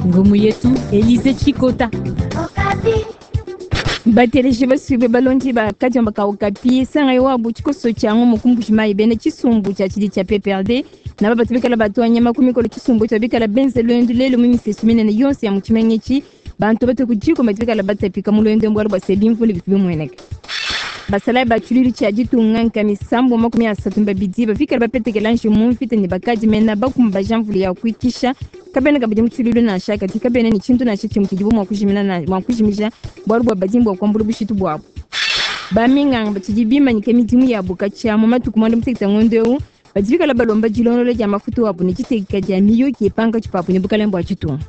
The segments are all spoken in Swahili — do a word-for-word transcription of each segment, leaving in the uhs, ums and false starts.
ngumu yetu Elize Chikota bateleje basibe balonji ba kajamba ka okapi sanga yo abu chikoso chango mukumbushi mai bene chisumbu cha chili cha P P R D na baba tibika la batu anyama kumiko le chisumbu cha bika la benze lundi lelo mimi sesumine ne yonse ya muchimenyechi bantu bate kujiko matibika la bata pika mulende mbwalo ba selimfu le bifibe mweneke basala ba chuliri cha jitu nganka misambo makumi asatu mbabidi bafika la bapete kelanshi mumfite ni bakaji mena bakumba janvuli ya kuitisha kabene kabidi mchuliri na shaka tikabene ni chintu na shichi mkijibu mwakujimina na mwakujimisha bwalu bwa bajimbo kwa mbulu bishitu bwabu bamingang batijibima ni kemitimu ya bukacha mumatu kumanda msekita ngondeu batibika la balomba jilono le jama futu wabu ni chitekika jamiyo kiepanga chupapu ni bukalembo wa chitu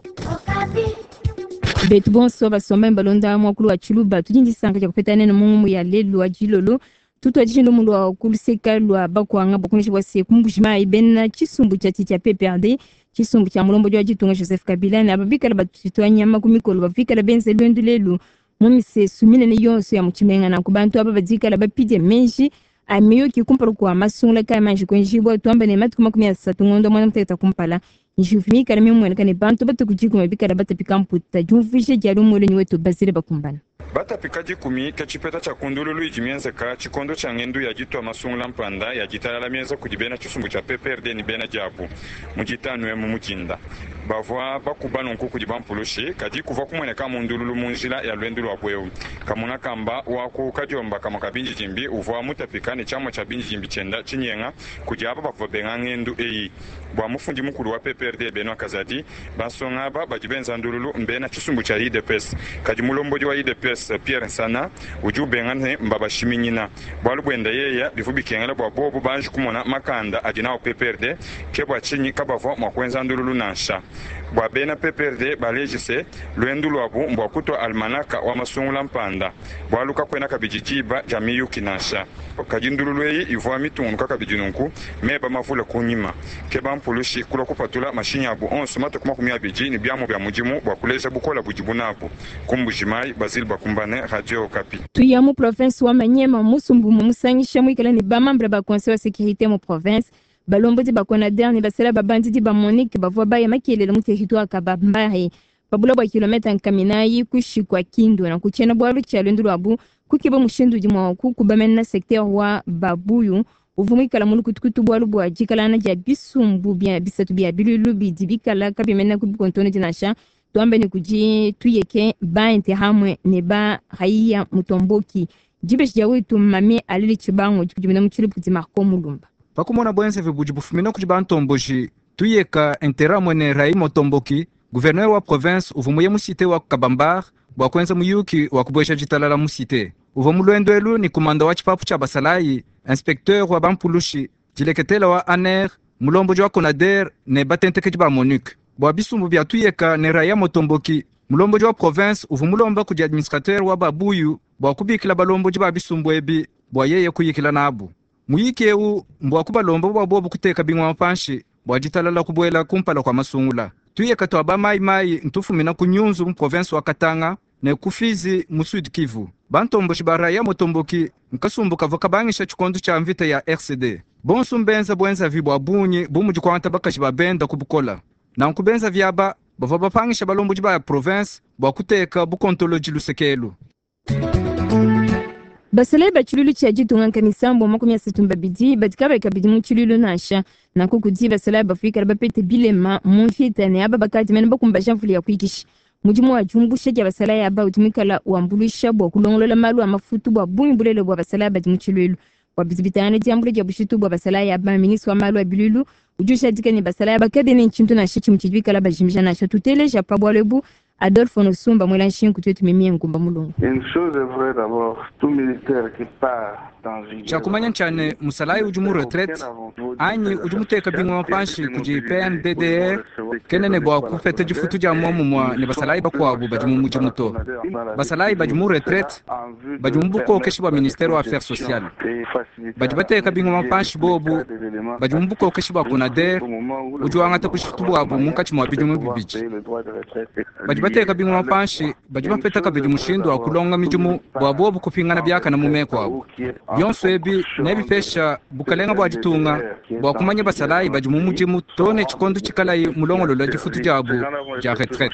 betu bonso basomba mbalonda mwakulu wa chuluba tujindi sanga jakupeta neno mungu ya lelu wa jilolo tutu wa jishindo mungu wa kuluseka lwa bakwanga bakunishi wa sekumbushima ibena chisumbu cha titia P P R D chisumbu cha mulombo jwa jitunga Joseph Kabila na babika la batutu wa nyama kumikolo babika la benze luendu lelu mumi se sumine ne yonso ya mchimenga na kubantu aba badika la bapide menji amiyo kikumparu kwa masunga kaya manji kwenjibwa tuamba ne matu kumakumi ya satu ngondo mwana mteta kumpala njufimi karami mwana ne bantu batu kujiku mabika la bata pikamputa jumfishe jalu mwele nywetu basire bakumbana bata pikaji kumi kachipeta cha kundululu ijimienze ka chikondo cha ngendu ya jitu wa masungula mpanda ya jitala la mienza kujibena chisumbu cha P P R D ni bena jabu mujitanu ya mumujinda bavwa bakubano nku kujibampulushi kaji kuva kumwene kama ndululu munjila ya lwendulu wa bweu kamuna kamba waku kajomba kama kabinji jimbi uva mutapika ni chama cha binji jimbi chenda chinyenga kujaba bakuva benga ngendu eyi bwa mufundi mukulu wa P P R D benwa kazadi basonga ba bajibenza ndululu mbena chisumbu cha I D P S kaji mulomboji wa I D P S Pierre Sana uju bengane mbaba shiminyina bwalu bwenda yeya bifubi kengala bwa bobo banji kumona makanda ajina wa P P R D kebwa chinyi kabavo mwakwenza ndululu nansha bwa bena P P R D balejise lwendu lwabu mbwa kuto almanaka wa masungula mpanda bwalu kakwena kabijijiba jamiyu kinasha kajindululu eyi ivwa mitunu kakabijinunku meba mavula kunyima keba mpulushi kula kupatula mashinya abu onsu mata kumakumi abiji ni biamu bia mujimu bwa kuleza bukola bujibu nabu kumbujimai bazili bakumbane Radio Okapi tuyamu province wa Manyema musumbu mumusanyisha mwikala ni bamambra ba conseil wa sécurité mu province balombo di bakona dernier basela babandi di ba Monique bavwa ba yamakele mu territoire kabambahe babula bwa kilomita nkaminayi kushikwa Kindu na kuchena bwalu cha lwendu lwabu kukiba mushindu di mwa kubamena secteur wa Babuyu uvumikala mulu kutukutu bwalu bwa jikala na ja bisumbu bia bisatu bia bilulu bidibikala kabimena kubikontono dinasha tuambe ni kuji tuyeke ba intihamwe ne ba haiya mutomboki jibesh jawitu mami alili chibango jikujimina mchili puti marko mulumba pakumona bwense vibuji bufumina kujiba ntomboji tuyeka interamwe ne rai mutomboki gouverneur wa province uvumuye musite wa Kabambar bwa kwenza muyuki wa kubwesha jitalala musite uvumulwendo elu ni kumanda wa chipapu cha basalayi inspecteur wa bampulushi jileketela wa aner mulombo jwa Conader ne batenteke jiba Monique bwa bisumbu bya tuyeka ne raya motomboki mulombo jwa province uvumulomba kuji administrateur wa Babuyu bwa kubikila balombo jiba bisumbu ebi bwa yeye kuyikila nabu muyiki eu mbwa kubalombo bwa bobu kuteka bingwa mapanshi bwa jitalala kubwela kumpala kwa masungula tuyeka to aba mai mai ntufumina kunyunzu mu province wa Katanga ne kufizi mu Sud Kivu bantombo shibara ya motomboki nkasumbuka vokabangisha chikondo cha mvita ya R C D bonsu mbenza bwenza vibwa bunyi bumuji kwanta bakashiba benda kubukola na nkubenza vyaba bava bapangisha balombo jiba ya province bwa kuteka bukontoloji lusekelu basala ba chululu cha jitu nganka misambo makumi asatu mbabidi batikaba ikabidi mu chululu nasha na kukuti basala ba fika ba pete bilema mumfita ne aba bakati mena bakumba shamfuli ya kuikishi mujimu wa jumbusha ja basala ya ba utumikala uambulisha bwa kulongolola malu amafutu bwa bunyi bulele bwa basala ba jimuchululu kwa bizibitana diambule ja bushitu bwa basala ya ba ministre wa malu wa bilulu ujusha dika ni basala ya ba kadene nchintu na shichi mchijwika ba jimisha na shatutele ja pabwalebu Adolphe Nosumba mwela nshin kutuetu mimie ngumba mulungu. Une chose est vraie d'abord, tout militaire qui part dans une chakumanya nchane musalayi ujumu retraite anyi ujumuteka bingwa mapanshi kuji P N D D R kenene bwa kufete jifutu ja momu mwa ne basalayi bakwabu bajumu mujimuto basalayi bajumu retraite bajumbuko keshi wa ministère wa affaires sociales bajubateka bingwa mapanshi bobu bajumbuko keshi wa Conader ujuanga takushitu bwabu munkachi mwa bijumu bibichi bateka bingwa panshi bajiba peta kabeji mushindo wa kulonga mijumu bwabo bukupingana byaka na mumekwa byonso ebi nebifesha bukalenga bwajitunga bwakumanya basalayi bajimu mujimu tone chikondo chikalayi mulongolo la jifutu jabu ja retraite.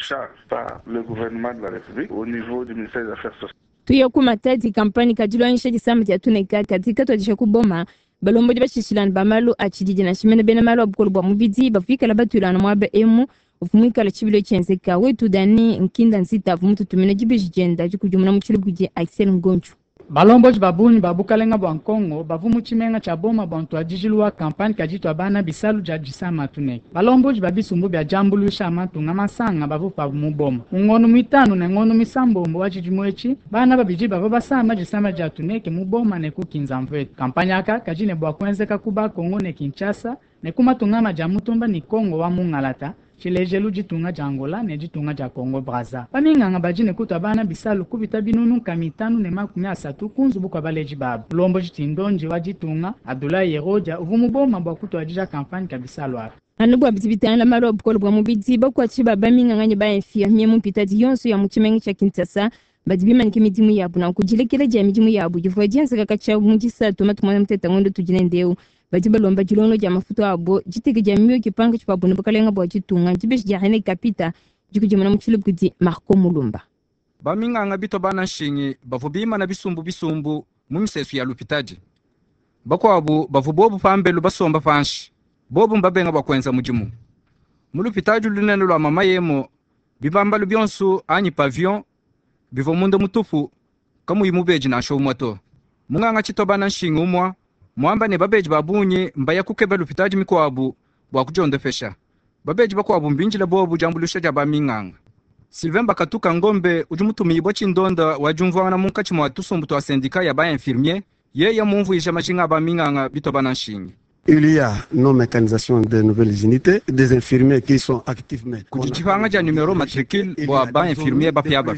Tuyo kumatadi kampani kadilo anisha jisama jatuneka katika tuajisha kuboma balombo di bashishilana bamalu achidije na shimene bena malu abukolo bwa mubidi bafika la batulana mwabe emu ufumwika la chibilo chenzeka wetu dani nkinda nzita vumutu tumene jibijenda jikujumuna mchili buje Axel Ngonchu. Balombo babuni babukalenga bwa Kongo bavumu chimenga cha boma bantu ajijilwa kampani kajitwa bana bisalu jajisama tunek. Balombo babisumbu bya jambulusha matunga masanga bavupa muboma. Ngono mitano na ngono misambo mbo wajijimwechi bana babiji baba basama jisama jatuneke muboma ne kukinza mvetu. Kampani aka kajine bwa kwenzeka kuba Kongo ne Kinshasa ne kumatunga majamutumba ni Kongo wa mungalata. Chilejelu jitunga jangola ne jitunga ja Kongo Braza. Paminganga bajine kutwa bana bisalu kubita binunu kamitanu ne makumi asatu kunzubu kwa baleji babu. Lombo jitindonje wa jitunga Abdoulaye Yeroja uvumuboma bwa kutwa jija kampani kabisalu hapa. Anubwa bitibitana maro bukolo bwa mubidi bakwa chiba baminganga ba infirmier mu pitati yonso ya muchimengi cha Kinshasa badibima nkimidimu yabu na kujilekele ja midimu yabu jivodianza kakacha mujisa tomatumana mteta ngondo tujine ndeu batiba lomba jilono ja mafuta abo jitege ja miyo kipanga chipabu nibakalenga bwa jitunga jibesh ja hene kapita jikujimana muchilub kudi Marco Mulumba. Baminganga bito bana shingi bavubima na bisumbu bisumbu mumisesu ya lupitaji bako abo bavubobu pambelu basomba fanshi bobu mbabenga bakwenza mujimu mulupitaji lunene lwa mama yemo bibambalu byonsu anyi pavillon bivo mundo mutufu kamu imubeji na show moto munganga chitobana shingi umwa mwamba ne babeji babunye mbaya kukeba lupitaji mikwabu bwa kujondefesha babeji bakwabu mbinjile bobu jambulusha ja baminganga Sylvain Bakatuka Ngombe ujumutumi ibo chindonda wajumva na munkachi mwa tusumbu twa sindika ya ba infirmier ye ya mumvu isha machinga baminganga bitobana shingi. Il y a non mécanisation de nouvelles unités, des infirmiers qui sont activement. Kujifanga ja numero matricule bwa ba infirmier ba pia ba.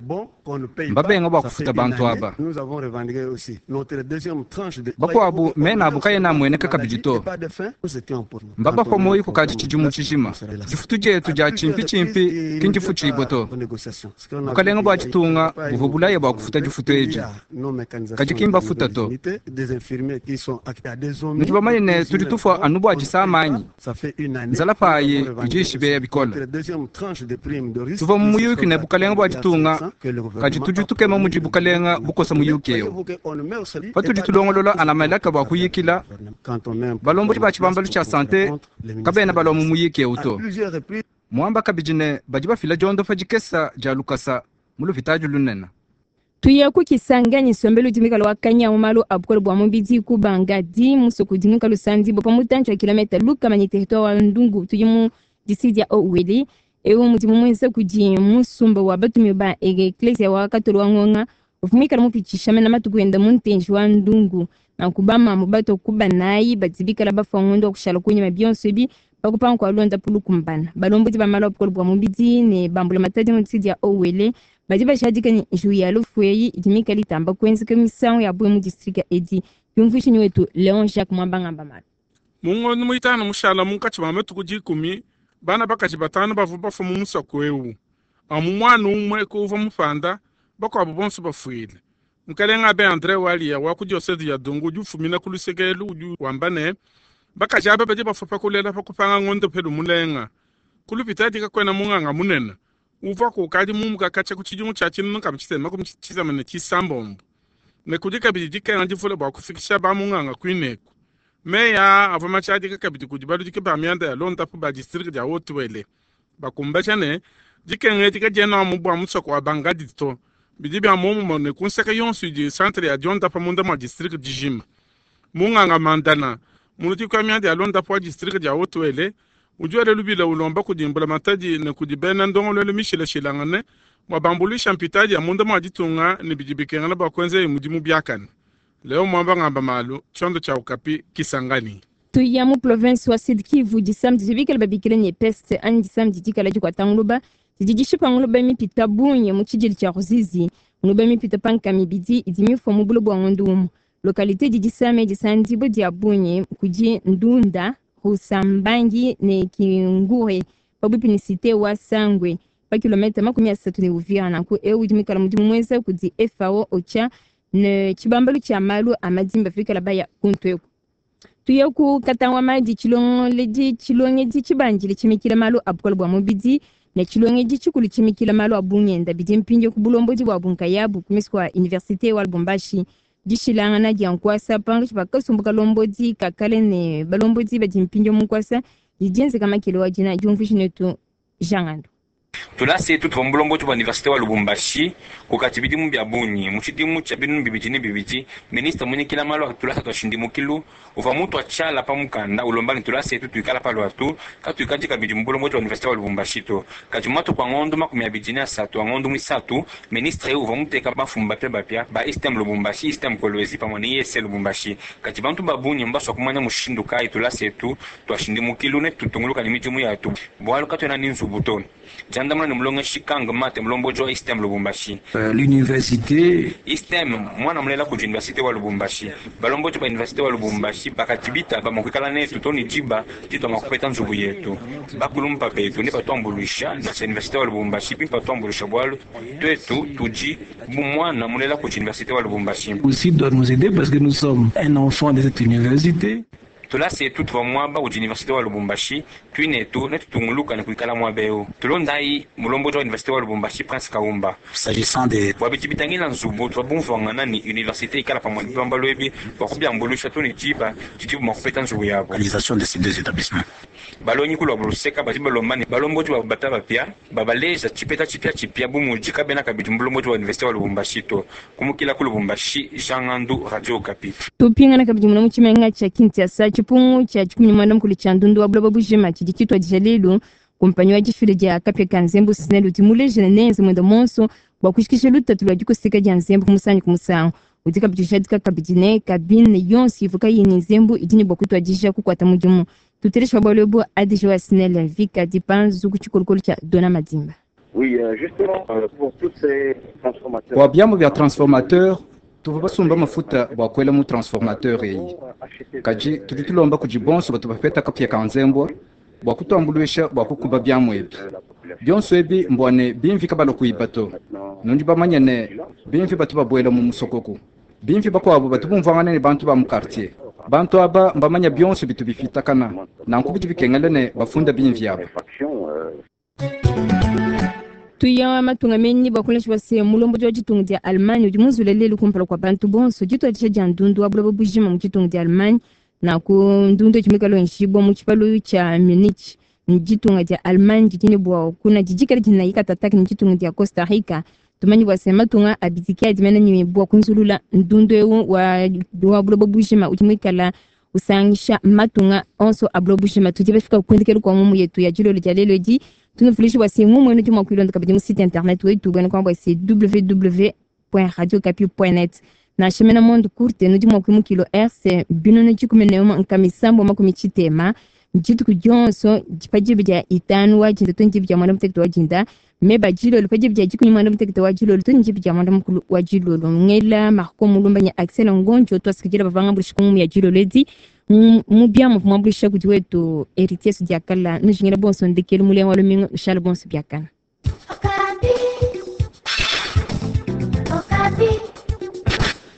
Mbabenga bwa kufuta bantu aba. Nous avons revendiqué aussi notre deuxième tranche de bakwabu mena bukaye na mwene kaka bijito. Mbaba fomo yiku kaji chijumu chishima. Jifutu jetu ja chimpi chimpi kinjifu chiboto. Bukalenga bwa chitunga buvubulaye bwa kufuta jifutu eji. Kajikimba futa to. Des infirmiers qui sont activement. Nitubamane tulitufa anubu ajisamanyi nzala paye ijishibe ya bikola tuva mumuyuki ne bukalenga bwajitunga kaji tujutukema muji bukalenga bukosa muyukeyo patujitulongolola anamalaka bwakuyikila balombo bachibambalu cha sante kabena balomu muyikeyo uto mwamba kabijine bajiba fila jondo fajikesa ja lukasa mulu vitaju lunena tuya kukisanganya sombelo timika lwa kanya umalo abukolo bwa mubidi kubanga di musoku dinuka lusandi bo pamutancho kilomita luka manye territoire wa ndungu tuyimu disidia oweli ewo mutimu mwense kudi musumba wa batumi ba ecclesia wa katolo ngonga ufumika mupicisha mena matukwenda muntenji wa ndungu na kubama mubato kubanayi batibika la bafangondo kushala kunye mabionso bi bakupanga kwa londa pulu kumbana balombo tiba malo abukolo bwa mubidi ne bambula matadi mutidia oweli bajiba shadika ni juya lufweyi idimika litamba kwenzika misango ya bwe mu district edi yumvishini wetu Leon Jacques Mwambanga Mbamala mungo numuitana mushala munkachi mametu kujikumi bana bakachi batano bavuba fo mumusa kwewu amumwana umwe kuva mufanda bako abonso bafwile mkalenga be Andre Walia wa kujosedi ya dungu jufumina kulusekelu uju wambane bakachi abe bajiba fopa kulela fakupanga ngondo pelu mulenga kulupitati kakwena munganga munena uva ku kadi mumu kakacha kuchijumu chachinu nuka mchisema kumchiza mene chisambombo ne kudika bijika ngajifule bwa kufikisha ba munganga kwineku meya avama chadi kakabidi kujibalu dike ba mianda ya londa pu ba district ya Otwele bakumbacha ne dike ngeti ka jena mu bwa mutso kwa bangadi to bidibi amumu ne kunseka yonsu di centre ya jonda pa munda ma district di Jima munganga mandana munuti kwa mianda ya londa pu district ya Otwele ujuale lubila ulomba kudimbula mataji ne kudibena ndongo lele mishile shilangane wabambulisha mpitaji ya munda mwajitunga ni bijibikengana bakwenze mudimu byakani leo mwamba ngamba malu chondo cha Okapi Kisangani tuya mu province wa Sud Kivu di samedi zibikela babikele nye peste ani di samedi dikala jikwa tangluba dijishipa ngluba mi pitabunye mu chijili cha Ruzizi ngluba mi pitapanga mibidi idimi fo mu bulo bwa ndumu localité di disame di sandibo di abunye kuji ndunda Usambangi ne Kingure pabupinicité wa Sangwe pa kilomita makumi asatu ne Uvira na ku eu jimikala mudimu mweza kudi F A O ocha ne chibambalu cha malu amadimba fika la baya kuntu tuyeku katangwa maji chilongo leji chilonge ji chibanjile chimikila malu abukol bwa mobidi ne chilonge ji chikulu chimikila malu abunyenda bidi mpinje ku bulomboji bwa bunkayabu kumiswa universite wa Lubumbashi jishilanga na jankwasa panga chipaka sumbuka lomboji kakale ne balomboji badi mpinje munkwasa jijenze kama kilo wajina jumfishi netu jangando tulase tu tumbulombo tu universite wa Lubumbashi kukatibidi mu byabunyi muchidimu cha binu bibiti ni bibiti ministre mwenye kila malo tulasa twashindi mukilu uva mutu achala pa mukanda ulombani tulase tu tuikala pa lwatu katu ikati kabidi mbulombo tu universite wa Lubumbashi to kati matu kwa ngondo makumi abidini asatu ngondo misatu ministre uva muteka bafumba pe bapya ba istem Lubumbashi istem kolwezi pa moni yese Lubumbashi kati bantu babunyi mbaso kumanya mushindu kai tulase tu twashindi mukilu ne tutunguluka ni mijimu ya tu bwalo katu na ninzu butoni jandamana mlonga shikanga mate mlombo jo istem Lubumbashi uh, l'université istem mwana mlela ku université wa Lubumbashi balombo jo ba université wa Lubumbashi bakatibita ba mukikala netu toni jiba tito makupeta nzubu yetu bakulumpa petu ne patombulisha na université wa Lubumbashi pimpa tombulisha bwalo twetu tuji mwana mlela ku université wa Lubumbashi aussi doit nous aider parce que nous sommes un enfant de cette université. Tula c'est tout va mwaba ku université wa Lubumbashi twine tu ne tutunguluka ne kuikala mwabeo tulondai mulombo wa université wa Lubumbashi Prince Kaumba s'agissant des wabitibitangila nzubu twabumvanga nani université ikala pa mwamba lwebi bakubya mbulusha tuni jiba titibu makupeta nzubu yabo réalisation de ces deux établissements balonyi kulwa buluseka batiba lombani balombo wa bataba pia babaleza chipeta chipia chipia bumuji kabena kabiti mulombo wa université wa Lubumbashi to kumukila ku Lubumbashi Jangandu Radio Okapi tupinga na kabiti munamu chimenga cha Kinshasa chipungu cha chikumi mwanda mkulu cha ndundu wa bloba bujima chijikitwa jalilu kumpanyi wa jifile ja kapya kanzembu sinelu timuleje na nenze mwenda monso wa kushikisha luta tulwa jiko sika janzembu kumusanyi kumusangu utika bitushatika kabitine kabine yonsi ifuka yini zembu idini bokutwa jisha kukwata mujumu tuteresha wabalebo adisho wa sinelu vika dipanzu kuchikulukulu cha dona madimba. Oui, euh, justement, euh, pour toutes ces transformateurs. Kwa byamu bya transformateur tuva basumba mafuta bakwela mu transformateur yi kaji tutulomba kujibonso batu bafeta kapya kanzembwa bakutambulwesha bakukuba byamwebi byonso ebi mbone bimvi kabalo kuibato nonji bamanyane bimvi batu babwela mu musokoko bimvi bakwabo batu bumvangana ne bantu ba mu quartier bantu aba mbamanya byonso bitu bifitakana nankubiti bikengalene bafunda bimvi yabo tuya matunga menyi bakuleshi base mulombo jo jitungu dia Almanya ujimuzule lelu kumpala kwa bantu bonso jito atisha jandundu wa blobo bujima mjitungu dia Almanya na ku ndundu chimikalo nshibo mchipalo cha Munich njitunga dia Almanya jitini bwa kuna jijikali jina yika tataki njitungu dia Costa Rica tumanyi base matunga abitikia jimena nyi bwa kunzulula ndundu wa wa blobo bujima ujimikala usangisha matunga onso ablobo bujima tujibefika kwendekelu kwa mumu yetu ya jilo lijalelo di tunafulishi wasi mumu enu juma kuilonda kabidi mu site internet wetu bwana kwa wasi w w w point radio okapi point net na shemena monde courte nu juma kuimu kilo rc bino ne chikumene mu nkamisambo makumi chitema njitu kujonso jipajibi ja itanu wa jinda tunjibi ja mwana mtekto wa jinda meba jilo lipajibi ja jikunyi mwana mtekto wa jilo tunjibi ja mwana mkulu wa jilo ngela marko mulumba nya axel ngonjo to asikijira bavanga bulishikumu ya jilo ledi mubia mu mwambulisha kuti wetu héritier diakala nujingira bonso ndekelu mulenga walo mingo shala bonso biakana